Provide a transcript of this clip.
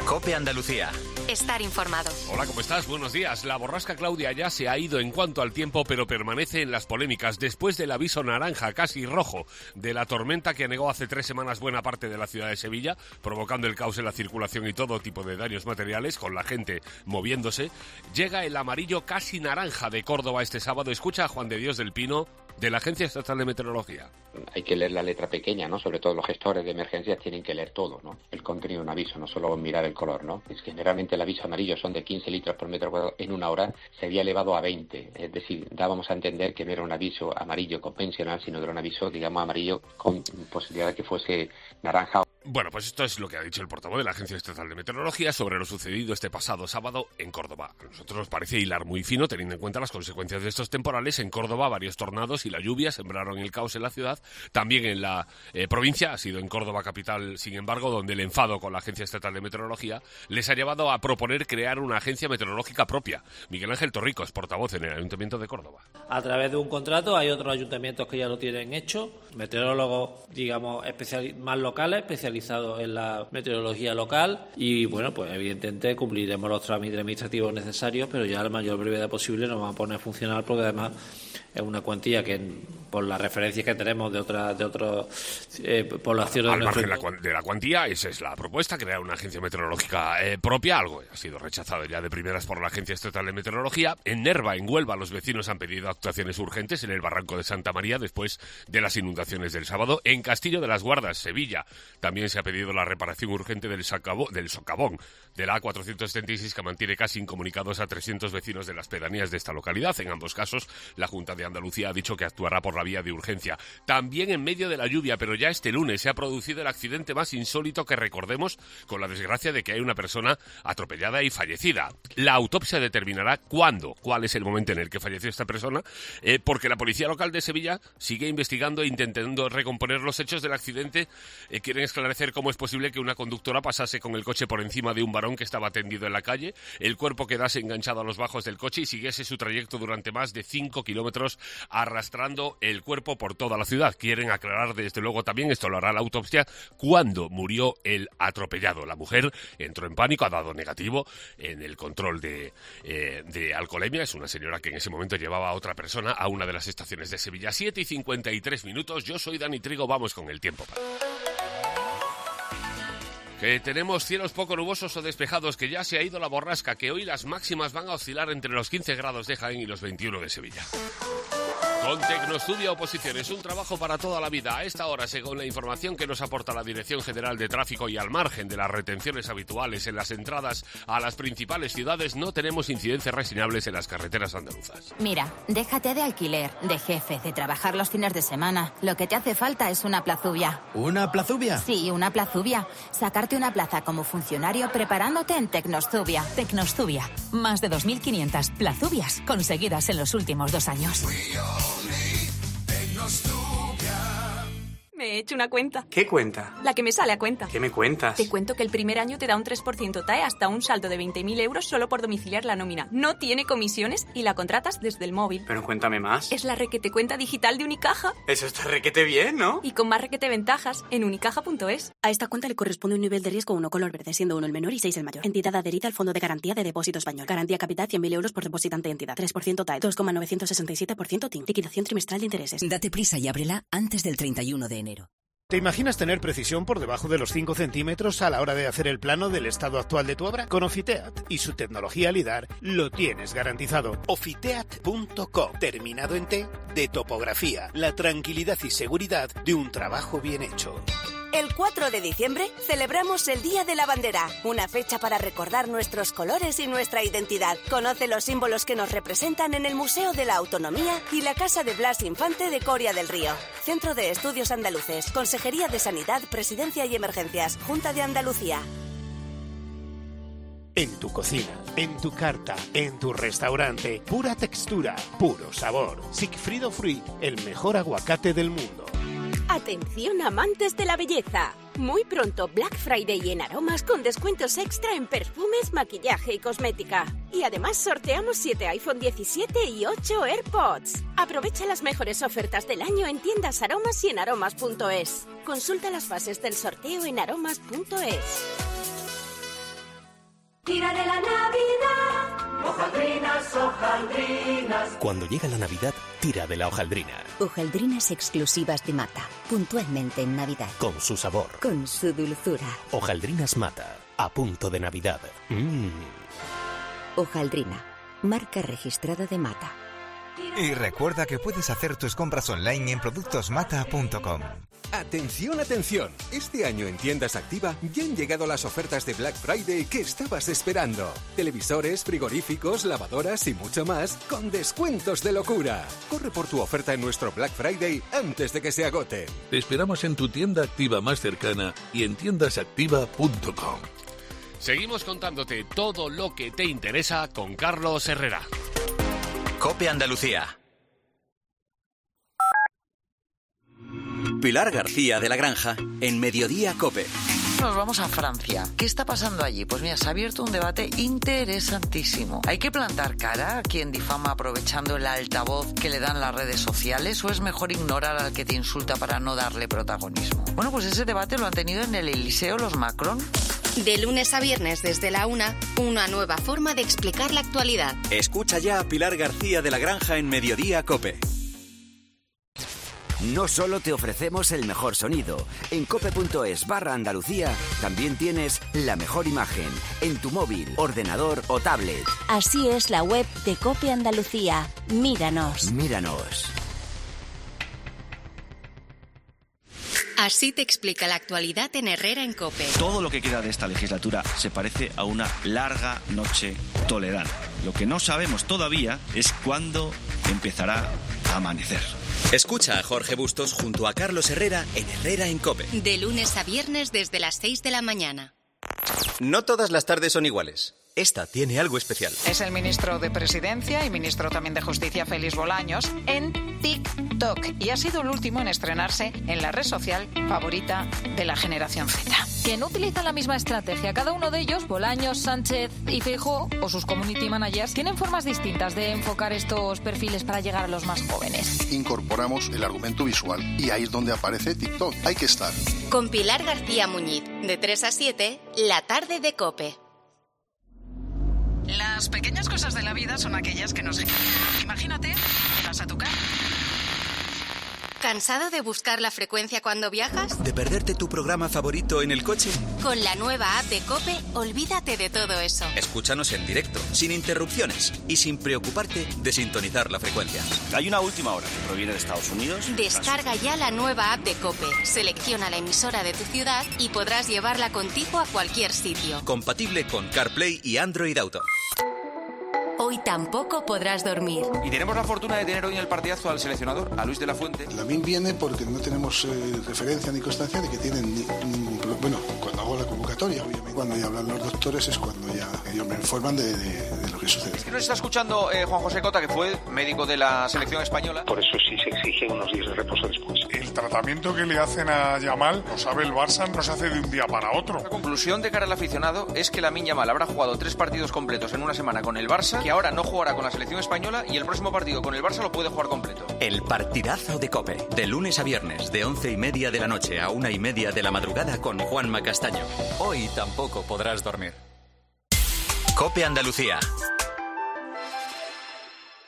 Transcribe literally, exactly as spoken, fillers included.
COPE Andalucía. Estar informado. Hola, ¿cómo estás? Buenos días. La borrasca Claudia ya se ha ido en cuanto al tiempo, pero permanece en las polémicas después del aviso naranja, casi rojo, de la tormenta que anegó hace tres semanas buena parte de la ciudad de Sevilla, provocando el caos en la circulación y todo tipo de daños materiales, con la gente moviéndose. Llega el amarillo casi naranja de Córdoba este sábado. Escucha a Juan de Dios del Pino, de la Agencia Estatal de Meteorología. Hay que leer la letra pequeña, ¿no? Sobre todo los gestores de emergencias tienen que leer todo, ¿no? El contenido de un aviso, no solo mirar el color, ¿no? Es que generalmente el aviso amarillo son de quince litros por metro cuadrado en una hora, se había elevado a veinte. Es decir, dábamos a entender que no era un aviso amarillo convencional, sino que era un aviso, digamos, amarillo con posibilidad de que fuese naranja. Bueno, pues esto es lo que ha dicho el portavoz de la Agencia Estatal de Meteorología sobre lo sucedido este pasado sábado en Córdoba. A nosotros nos parece hilar muy fino, teniendo en cuenta las consecuencias de estos temporales. En Córdoba, varios tornados y la lluvia sembraron el caos en la ciudad. También en la eh, provincia, ha sido en Córdoba capital, sin embargo, donde el enfado con la Agencia Estatal de Meteorología les ha llevado a proponer crear una agencia meteorológica propia. Miguel Ángel Torricos, portavoz en el Ayuntamiento de Córdoba. A través de un contrato, hay otros ayuntamientos que ya lo tienen hecho, meteorólogos, digamos, especial, más locales, especializados en la meteorología local, y bueno, pues evidentemente cumpliremos los trámites administrativos necesarios, pero ya a la mayor brevedad posible nos vamos a poner a funcionar, porque además es una cuantía que, por las referencias que tenemos de otras de otros eh, poblaciones... Al margen de la, de la cuantía, esa es la propuesta, crear una agencia meteorológica eh, propia, algo que ha sido rechazado ya de primeras por la Agencia Estatal de Meteorología. En Nerva, en Huelva, los vecinos han pedido actuaciones urgentes en el barranco de Santa María después de las inundaciones del sábado. En Castillo de las Guardas, Sevilla, también se ha pedido la reparación urgente del, sacabo, del socavón de la A cuatrocientos setenta y seis, que mantiene casi incomunicados a trescientos vecinos de las pedanías de esta localidad. En ambos casos, la Junta de Andalucía ha dicho que actuará por la vía de urgencia. También en medio de la lluvia, pero ya este lunes, se ha producido el accidente más insólito que recordemos, con la desgracia de que hay una persona atropellada y fallecida. La autopsia determinará cuándo, cuál es el momento en el que falleció esta persona, eh, porque la policía local de Sevilla sigue investigando e intentando recomponer los hechos del accidente. Eh, quieren esclarecer cómo es posible que una conductora pasase con el coche por encima de un varón que estaba tendido en la calle, el cuerpo quedase enganchado a los bajos del coche y siguiese su trayecto durante más de cinco kilómetros, arrastrando el cuerpo por toda la ciudad. Quieren aclarar, desde luego, también, esto lo hará la autopsia, cuándo murió el atropellado. La mujer entró en pánico, ha dado negativo en el control de, eh, de alcoholemia. Es una señora que en ese momento llevaba a otra persona a una de las estaciones de Sevilla. siete y cincuenta y tres minutos. Yo soy Dani Trigo. Vamos con el tiempo. Que tenemos cielos poco nubosos o despejados, que ya se ha ido la borrasca, que hoy las máximas van a oscilar entre los quince grados de Jaén y los veintiuno de Sevilla. Con Tecnostudio Oposiciones, un trabajo para toda la vida. A esta hora, según la información que nos aporta la Dirección General de Tráfico, y al margen de las retenciones habituales en las entradas a las principales ciudades, no tenemos incidencias reseñables en las carreteras andaluzas. Mira, déjate de alquiler, de jefe, de trabajar los fines de semana. Lo que te hace falta es una plazubia. ¿Una plazubia? Sí, una plazubia. Sacarte una plaza como funcionario preparándote en Tecnostudia. Tecnostudia. Más de dos mil quinientas plazubias conseguidas en los últimos dos años. Me he hecho una cuenta. ¿Qué cuenta? La que me sale a cuenta. ¿Qué me cuentas? Te cuento que el primer año te da un tres por ciento T A E hasta un saldo de veinte mil euros solo por domiciliar la nómina. No tiene comisiones y la contratas desde el móvil. Pero cuéntame más. Es la requete cuenta digital de Unicaja. Eso está requete bien, ¿no? Y con más requete ventajas en unicaja punto es. A esta cuenta le corresponde un nivel de riesgo uno color verde, siendo uno el menor y seis el mayor. Entidad adherida al Fondo de Garantía de Depósito Español. Garantía capital cien mil euros por depositante entidad. tres por ciento T A E. dos coma novecientos sesenta y siete por ciento T I N. Liquidación trimestral de intereses. Date prisa y ábrela antes del treinta y uno de enero. ¿Te imaginas tener precisión por debajo de los cinco centímetros a la hora de hacer el plano del estado actual de tu obra? Con Ofiteat y su tecnología LIDAR lo tienes garantizado. Ofiteat punto com, terminado en T, de topografía, la tranquilidad y seguridad de un trabajo bien hecho. El cuatro de diciembre celebramos el Día de la Bandera, una fecha para recordar nuestros colores y nuestra identidad. Conoce los símbolos que nos representan en el Museo de la Autonomía y la Casa de Blas Infante de Coria del Río. Centro de Estudios Andaluces, Consejería de Sanidad, Presidencia y Emergencias, Junta de Andalucía. En tu cocina, en tu carta, en tu restaurante, pura textura, puro sabor. Sigfrido Fruit, el mejor aguacate del mundo. Atención amantes de la belleza. Muy pronto Black Friday en Aromas con descuentos extra en perfumes, maquillaje y cosmética. Y además sorteamos siete iPhone diecisiete y ocho AirPods. Aprovecha las mejores ofertas del año en tiendas Aromas y en aromas punto es. Consulta las bases del sorteo en aromas punto es. Tira de la Navidad. Hojaldrinas, hojaldrinas. Cuando llega la Navidad, tira de la hojaldrina. Hojaldrinas exclusivas de Mata, puntualmente en Navidad. Con su sabor. Con su dulzura. Hojaldrinas Mata, a punto de Navidad. Mmm. Hojaldrina, marca registrada de Mata. Y recuerda que puedes hacer tus compras online en productos mata punto com. Atención, atención. Este año en Tiendas Activa ya han llegado las ofertas de Black Friday que estabas esperando. Televisores, frigoríficos, lavadoras y mucho más con descuentos de locura. Corre por tu oferta en nuestro Black Friday antes de que se agoten. Te esperamos en tu tienda Activa más cercana y en tiendas activa punto com. Seguimos contándote todo lo que te interesa con Carlos Herrera. COPE Andalucía. Pilar García de la Granja en Mediodía COPE. Nos vamos a Francia. ¿Qué está pasando allí? Pues mira, se ha abierto un debate interesantísimo. ¿Hay que plantar cara a quien difama aprovechando el altavoz que le dan las redes sociales o es mejor ignorar al que te insulta para no darle protagonismo? Bueno, pues ese debate lo han tenido en el Eliseo los Macron. De lunes a viernes desde la una, una nueva forma de explicar la actualidad. Escucha ya a Pilar García de la Granja en Mediodía COPE. No solo te ofrecemos el mejor sonido. En cope.es barra Andalucía también tienes la mejor imagen en tu móvil, ordenador o tablet. Así es la web de COPE Andalucía. Míranos. Míranos. Así te explica la actualidad en Herrera en COPE. Todo lo que queda de esta legislatura se parece a una larga noche toledana. Lo que no sabemos todavía es cuándo empezará a amanecer. Escucha a Jorge Bustos junto a Carlos Herrera en Herrera en COPE. De lunes a viernes desde las seis de la mañana. No todas las tardes son iguales. Esta tiene algo especial. Es el ministro de Presidencia y ministro también de Justicia, Félix Bolaños, en TikTok. Y ha sido el último en estrenarse en la red social favorita de la generación Z. Que no utilizan la misma estrategia. Cada uno de ellos, Bolaños, Sánchez y Feijóo, o sus community managers, tienen formas distintas de enfocar estos perfiles para llegar a los más jóvenes. Incorporamos el argumento visual y ahí es donde aparece TikTok. Hay que estar. Con Pilar García Muñiz, de tres a siete, la tarde de COPE. Las pequeñas cosas de la vida son aquellas que nos... Imagínate, te vas a tu casa. ¿Cansado de buscar la frecuencia cuando viajas? ¿De perderte tu programa favorito en el coche? Con la nueva app de COPE, olvídate de todo eso. Escúchanos en directo, sin interrupciones y sin preocuparte de sintonizar la frecuencia. Hay una última hora que proviene de Estados Unidos. Descarga ya la nueva app de COPE, selecciona la emisora de tu ciudad y podrás llevarla contigo a cualquier sitio. Compatible con CarPlay y Android Auto. Hoy tampoco podrás dormir. Y tenemos la fortuna de tener hoy en el partidazo al seleccionador, a Luis de la Fuente. Lamin viene porque no tenemos eh, referencia ni constancia de que tienen ni, ningún problema. Bueno, cuando hago la convocatoria, obviamente. Cuando ya hablan los doctores es cuando ya ellos me informan de, de, de lo que sucede. Es que nos está escuchando eh, Juan José Cota, que fue médico de la selección española. Por eso sí se exige unos días de reposo después. El tratamiento que le hacen a Yamal, lo sabe el Barça, no se hace de un día para otro. La conclusión de cara al aficionado es que Lamine Yamal habrá jugado tres partidos completos en una semana con el Barça, que ahora no jugará con la selección española y el próximo partido con el Barça lo puede jugar completo. El partidazo de COPE, de lunes a viernes, de once y media de la noche a una y media de la madrugada con Juanma Castaño. Hoy tampoco podrás dormir. COPE Andalucía,